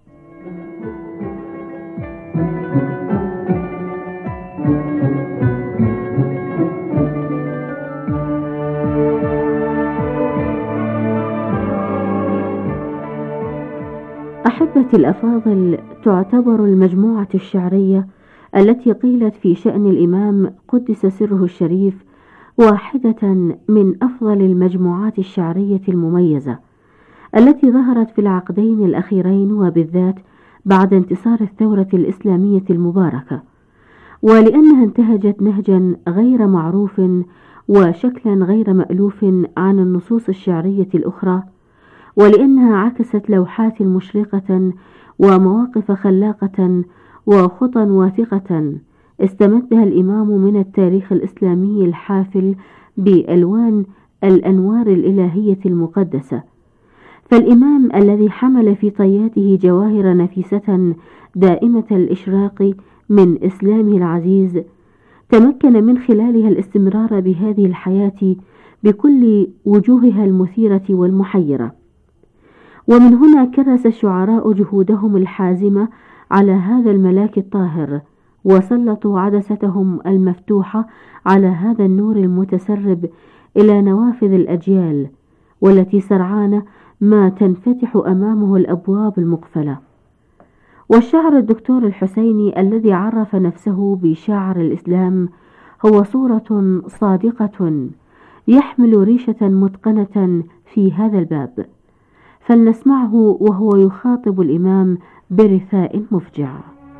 أحبتي الأفاضل، تعتبر المجموعة الشعرية التي قيلت في شأن الإمام قدس سره الشريف واحدة من أفضل المجموعات الشعرية المميزة التي ظهرت في العقدين الأخيرين، وبالذات بعد انتصار الثورة الإسلامية المباركة، ولأنها انتهجت نهجا غير معروف وشكلا غير مألوف عن النصوص الشعرية الأخرى، ولأنها عكست لوحات مشرقة ومواقف خلاقة وخطى واثقة استمدها الإمام من التاريخ الإسلامي الحافل بألوان الأنوار الإلهية المقدسة. فالإمام الذي حمل في طياته جواهر نفيسة دائمة الإشراق من إسلامه العزيز، تمكن من خلالها الاستمرار بهذه الحياة بكل وجوهها المثيرة والمحيرة. ومن هنا كرس الشعراء جهودهم الحازمة على هذا الملاك الطاهر، وسلطوا عدستهم المفتوحة على هذا النور المتسرب إلى نوافذ الأجيال، والتي سرعان ما تنفتح أمامه الأبواب المقفلة. والشاعر الدكتور الحسيني الذي عرف نفسه بشاعر الإسلام هو صورة صادقة يحمل ريشة متقنة في هذا الباب، فلنسمعه وهو يخاطب الإمام برثاء مفجع.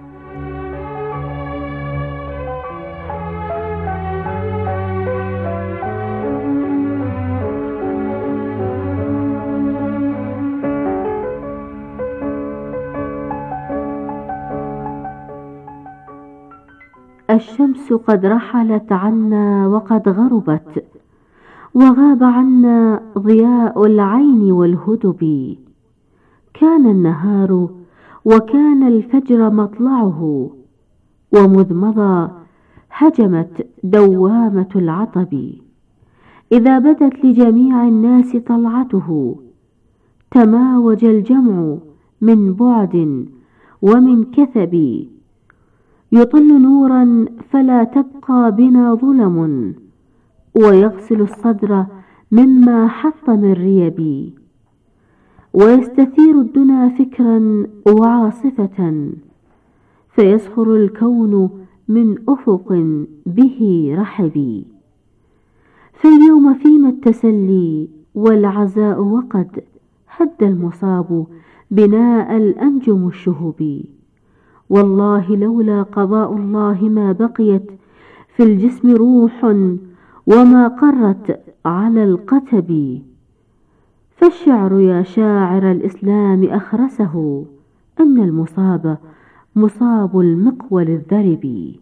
الشمس قد رحلت عنا وقد غربت، وغاب عنا ضياء العين والهدب. كان النهار وكان الفجر مطلعه، ومذ مضى هجمت دوامة العطب. إذا بدت لجميع الناس طلعته، تماوج الجمع من بعد ومن كثب. يطل نورا فلا تبقى بنا ظلم، ويغسل الصدر مما حط من ريب. ويستثير الدنا فكرا وعاصفة، فيصخر الكون من أفق به رحب. فاليوم فيما التسلي والعزاء، وقد هد المصاب بناء الأنجم الشهب. والله لولا قضاء الله ما بقيت في الجسم روح وما قرت على القتب. فالشعر يا شاعر الإسلام أخرسه، أن المصاب مصاب المقول الذرب.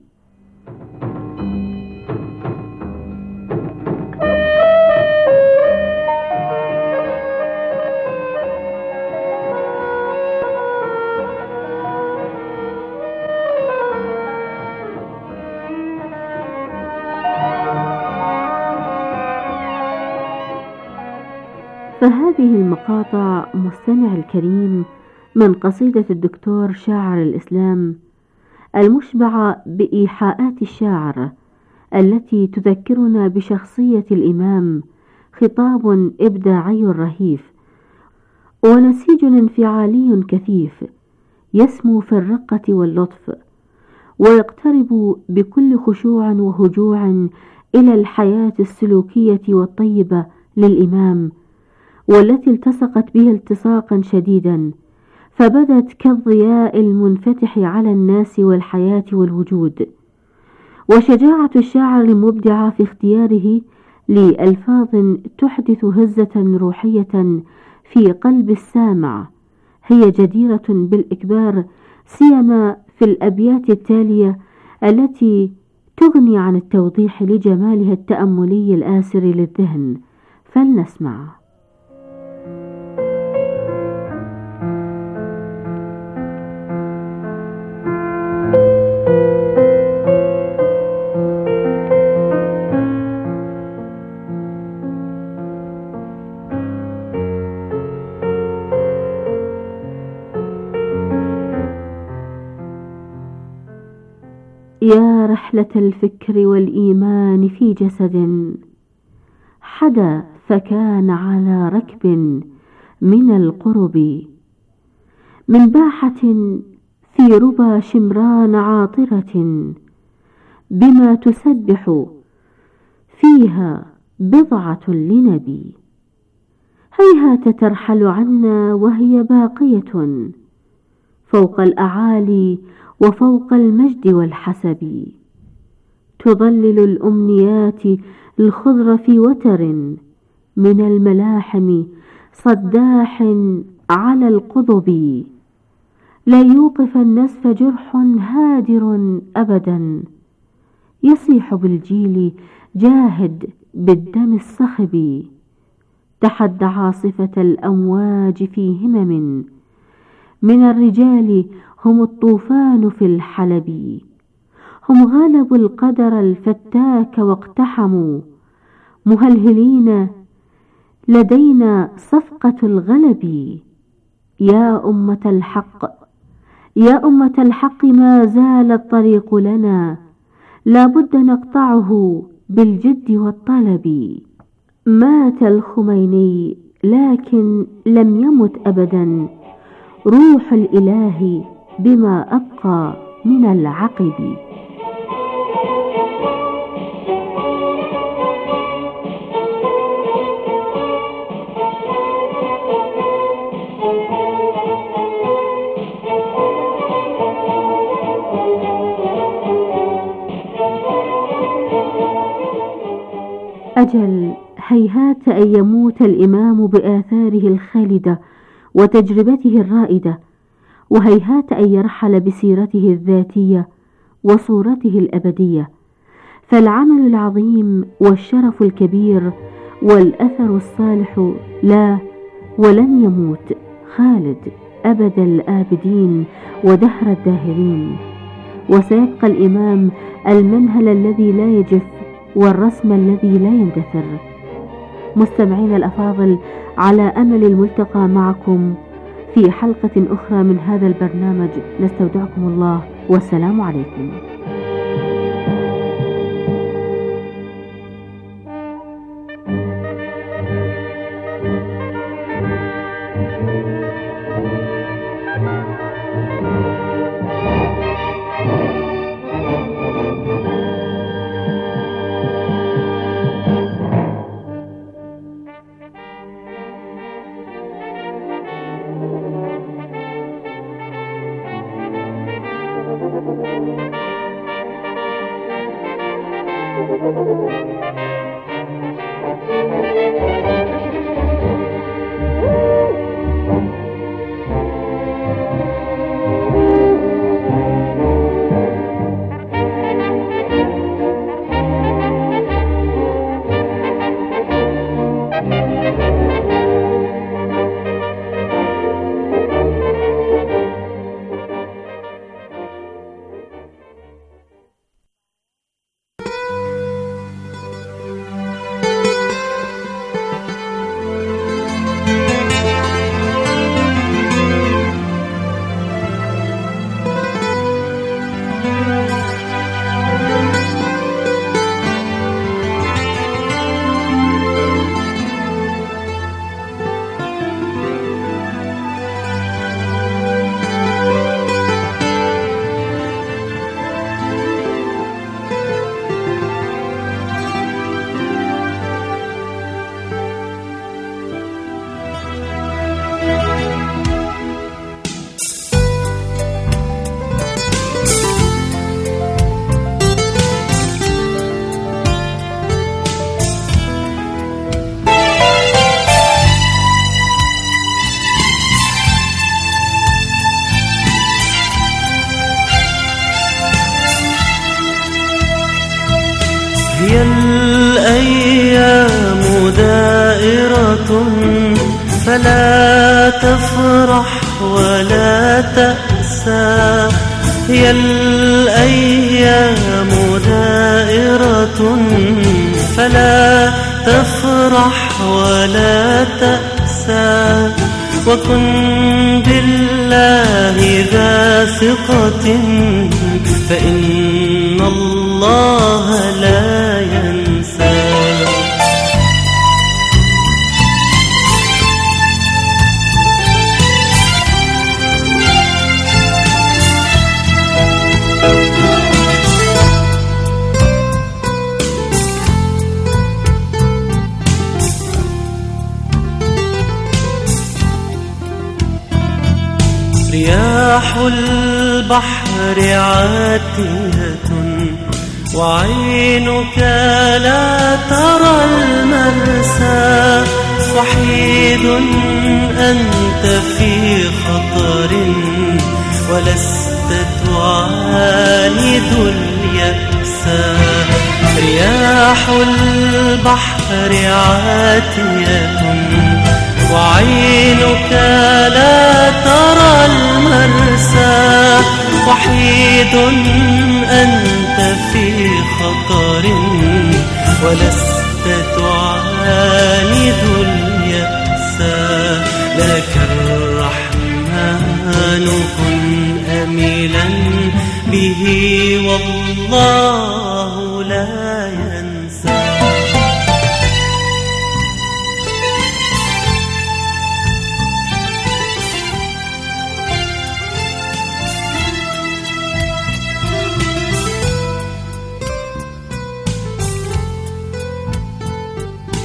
فهذه المقاطع مستمع الكريم من قصيدة الدكتور شاعر الإسلام المشبعة بإيحاءات الشاعر التي تذكرنا بشخصية الإمام، خطاب إبداعي رهيف ونسيج انفعالي كثيف يسمو في الرقة واللطف، ويقترب بكل خشوع وهجوع إلى الحياة السلوكية والطيبة للإمام، والتي التصقت به التصاقا شديدا، فبدت كالضياء المنفتح على الناس والحياة والوجود. وشجاعة الشاعر المبدع في اختياره لألفاظ تحدث هزة روحية في قلب السامع هي جديرة بالإكبار، سيما في الأبيات التالية التي تغني عن التوضيح لجمالها التأملي الآسر للذهن. فلنسمع. يا رحلة الفكر والإيمان في جسد، حدا فكان على ركب من القرب، من باحة في ربى شمران عاطرة، بما تسبح فيها بضعة لنبي. هيهات ترحل عنا وهي باقية فوق الأعالي وفوق المجد والحسب، تظلل الأمنيات الخضر في وتر من الملاحم صداح على القضب. لا يوقف النسف جرح هادر أبدا، يصيح بالجيل جاهد بالدم الصخب. تحدى عاصفة الأمواج في همم، من الرجال هم الطوفان في الحلب. هم غلبوا القدر الفتاك واقتحموا، مهلهلين لدينا صفقة الغلب. يا أمة الحق، يا أمة الحق، ما زال الطريق لنا، لا بد نقطعه بالجد والطلب. مات الخميني لكن لم يمت أبدا، روح الإله بما أبقى من العقب. أجل، هيهات أن يموت الإمام بآثاره الخالدة وتجربته الرائدة، وهيهات أن يرحل بسيرته الذاتية وصورته الأبدية، فالعمل العظيم والشرف الكبير والأثر الصالح لا ولن يموت، خالد أبد الآبدين ودهر الداهرين. وسيبقى الإمام المنهل الذي لا يجف والرسم الذي لا يندثر. مستمعين الأفاضل، على أمل الملتقى معكم في حلقة أخرى من هذا البرنامج، نستودعكم الله والسلام عليكم. هي الأيام دائرة فلا تفرح ولا تأسى. هي الأيام دائرة فلا تفرح ولا تأسى. وكن بالله ذا ثقة فإن الله لا ينسى. رياح البحر عاتية وعينك لا ترى المرسى. وحيد أنت في خطر ولست تعاند اليأس. رياح البحر عاتية وعينك لا ترى المرسى. وحيد أنت في خطر ولست تعاند اليأس. لك الرحمن كن أملا به والله لا